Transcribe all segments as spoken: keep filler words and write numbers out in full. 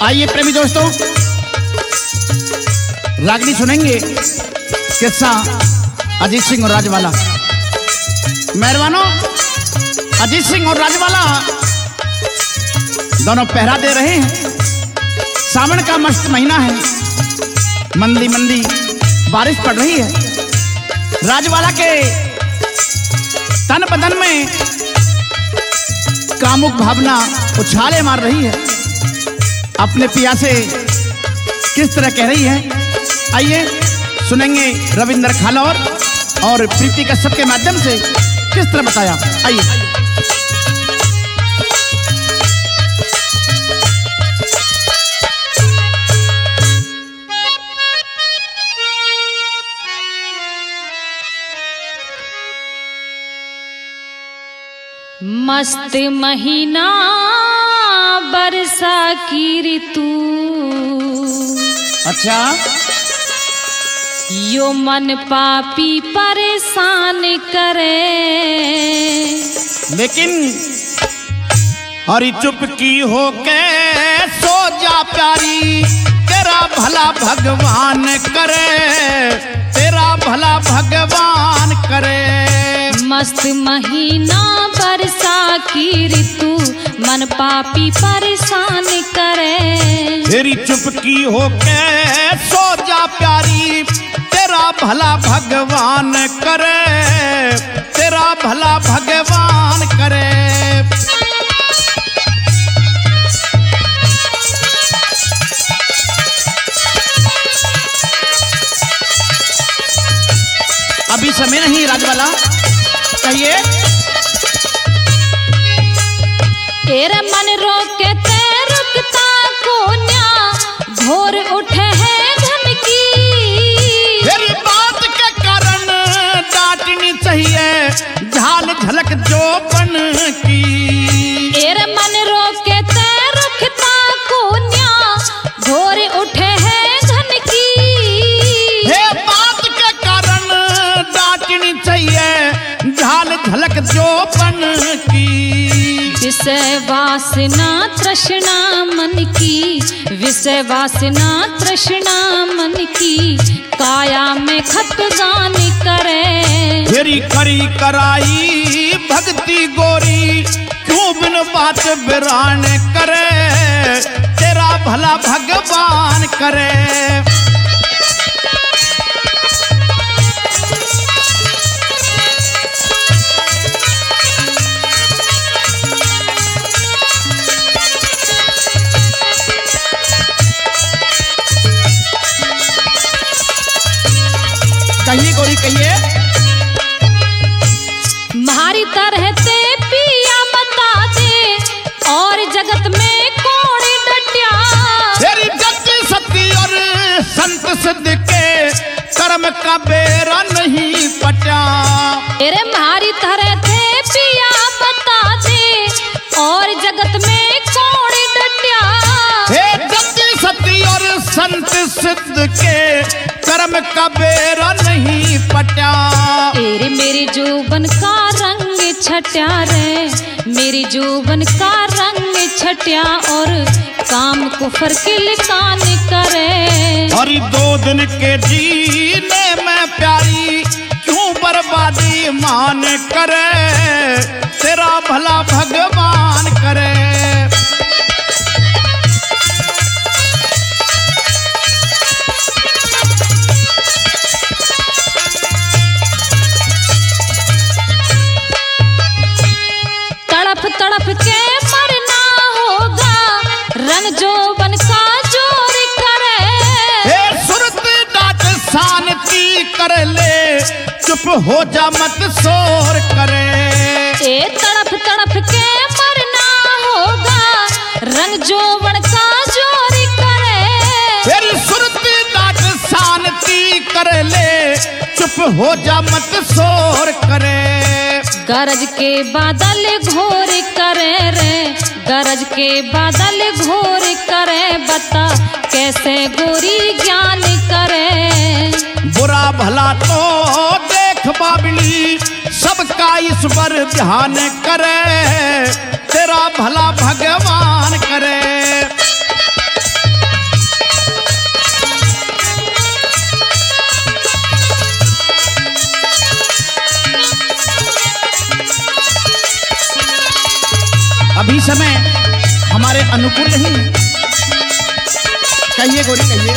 आइए प्रेमी दोस्तों, रागनी सुनेंगे किस्सा अजीत सिंह और राजवाला। मेहरबानों, अजीत सिंह और राजवाला दोनों पहरा दे रहे हैं। सावन का मस्त महीना है, मंदी मंदी बारिश पड़ रही है। राजवाला के तन बदन में कामुक भावना उछाले मार रही है। अपने पिया से किस तरह कह रही है, आइए सुनेंगे रविंद्र खालौर और प्रीति कश्यप के माध्यम से किस तरह बताया। आइए। मस्त महीना बरसा की ऋतु, अच्छा यो मन पापी परेशान करे। लेकिन हरी चुपकी हो के सो जा प्यारी, तेरा भला भगवान करे, तेरा भला भगवान करे। मस्त महीना बरसा की ऋतु, मन पापी परेशान करे। तेरी चुपकी हो के सो जा प्यारी, तेरा भला भगवान करे, तेरा भला भगवान करे। अभी समय नहीं राजवाला, कहिए। तेरे मन रोके ते रुकता कोन्या, घोर उठे है धन की। तेरी बात के कारण डांटनी चाहिए झाल झलक जो बन की। तेरे मन रोके ते रुकता कोन्या, घोर उठे है धन की। हे बात के कारण डांटनी चाहिए झाल झलक जो बन की। विषय वासना तृष्णा मन की, विषय वासना तृष्णा मन की, काया में खतगान करे। तेरी करी कराई भक्ति गोरी, क्यों बिन बात बिरान करे, तेरा भला भगवान करे। कहिए गोरी कहिए। मारी तरह ते पिया बता दे, और जगत में कौन डटिया। तेरी गति सती और संत सिद्ध के कर्म का बेरा नहीं पटा। तेरे मारी तरह ते पिया बता दे, और जगत में कौन डटिया। हे गति सती और संत सिद्ध के कर्म का बेरा नहीं पटा। तेरे मेरे जोबन का रंग छट्या रे, मेरी जोबन का रंग छट्या, और काम कुफर के लिकान करे। और दो दिन के जीने में प्यारी, क्यों बर्बादी मान करे, तेरा भला भगवान करे। तड़प तड़प के मरना होगा, रंग जोबन का जोर करे। हे सुरत डांट शांति कर ले, चुप हो जा मत शोर करे। ए तड़प तड़प के मरना होगा, रंग जोबन का जोर करे। फिर सुरत डांट शांति कर ले, चुप हो जा मत शोर करे। गरज के बादल घोर करे रे, गरज के बादल घोर करे। बता कैसे गोरी ज्ञान करे। बुरा भला तो देख बाबली, सबका ईश्वर ध्यान करे, तेरा भला भगवान करे। अभी समय हमारे अनुकूल नहीं है। कहिए गोरी कहिए।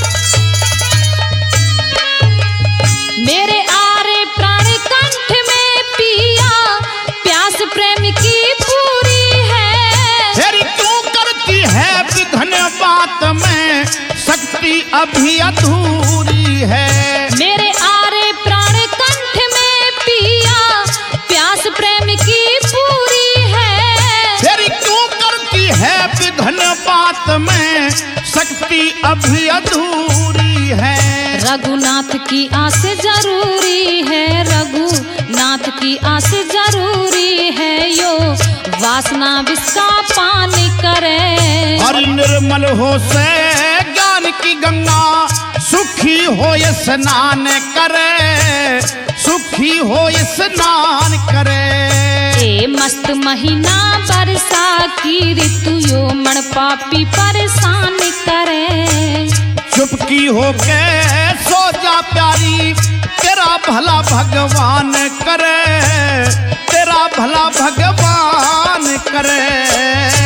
मेरे आरे प्राण कंठ में पिया प्यास प्रेम की पूरी है। तेरी क्यों करती है विघन बात में शक्ति अभी अधूरी है। मेरे आरे प्राण कंठ में पिया प्यास प्रेम की पूरी है। तेरी क्यों करती है विघन बात में शक्ति अभी अधूरी है। रघुनाथ की आस जरूरी है, रघुनाथ की आस जरूरी है। यो वासना विष का पान करे। और निर्मल हो से ज्ञान की गंगा सुखी हो ये स्नान करे, सुखी हो ये स्नान करे। ए मस्त महीना बरसा की ऋतु यो मन पापी परेशान करे। चुपकी हो के सो जा प्यारी तेरा भला भगवान करे, तेरा भला भगवान करे।